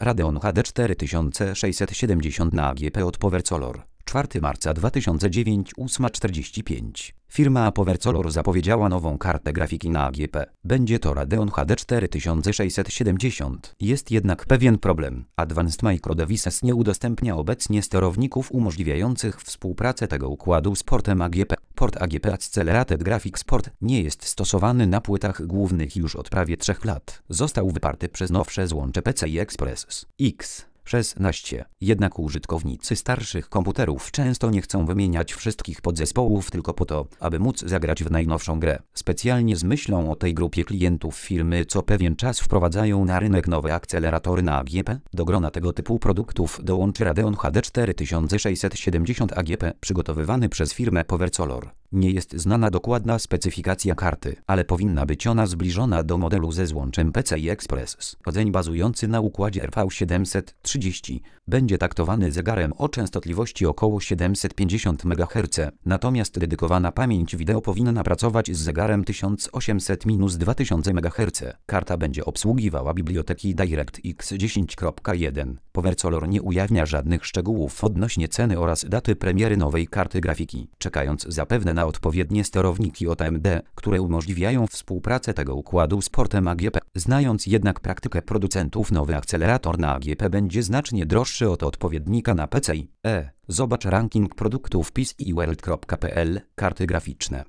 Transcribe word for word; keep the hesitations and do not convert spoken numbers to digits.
Radeon H D cztery tysiące sześćset siedemdziesiąt na A G P od PowerColor. czwartego marca dwa tysiące dziewiątego, ósma czterdzieści pięć. Firma PowerColor zapowiedziała nową kartę grafiki na A G P. Będzie to Radeon H D cztery tysiące sześćset siedemdziesiąt. Jest jednak pewien problem. Advanced Micro Devices nie udostępnia obecnie sterowników umożliwiających współpracę tego układu z portem A G P. Port A G P Accelerated Graphics Port nie jest stosowany na płytach głównych już od prawie trzech lat. Został wyparty przez nowsze złącze P C I Express X szesnaście. Jednak użytkownicy starszych komputerów często nie chcą wymieniać wszystkich podzespołów tylko po to, aby móc zagrać w najnowszą grę. Specjalnie z myślą o tej grupie klientów firmy co pewien czas wprowadzają na rynek nowe akceleratory na A G P. Do grona tego typu produktów dołączy Radeon H D cztery tysiące sześćset siedemdziesiąt A G P, przygotowywany przez firmę PowerColor. Nie jest znana dokładna specyfikacja karty, ale powinna być ona zbliżona do modelu ze złączem P C I Express. Rdzeń bazujący na układzie R V siedemset trzydzieści będzie taktowany zegarem o częstotliwości około siedemset pięćdziesiąt megaherców, natomiast dedykowana pamięć wideo powinna pracować z zegarem tysiąc osiemset do dwa tysiące megaherców. Karta będzie obsługiwała biblioteki DirectX dziesięć kropka jeden. PowerColor nie ujawnia żadnych szczegółów odnośnie ceny oraz daty premiery nowej karty grafiki, czekając zapewne na odpowiednie sterowniki od A M D, które umożliwiają współpracę tego układu z portem A G P. Znając jednak praktykę producentów, nowy akcelerator na A G P będzie znacznie droższy od odpowiednika na P C I. E. Zobacz ranking produktów P C I World kropka p l. Karty graficzne.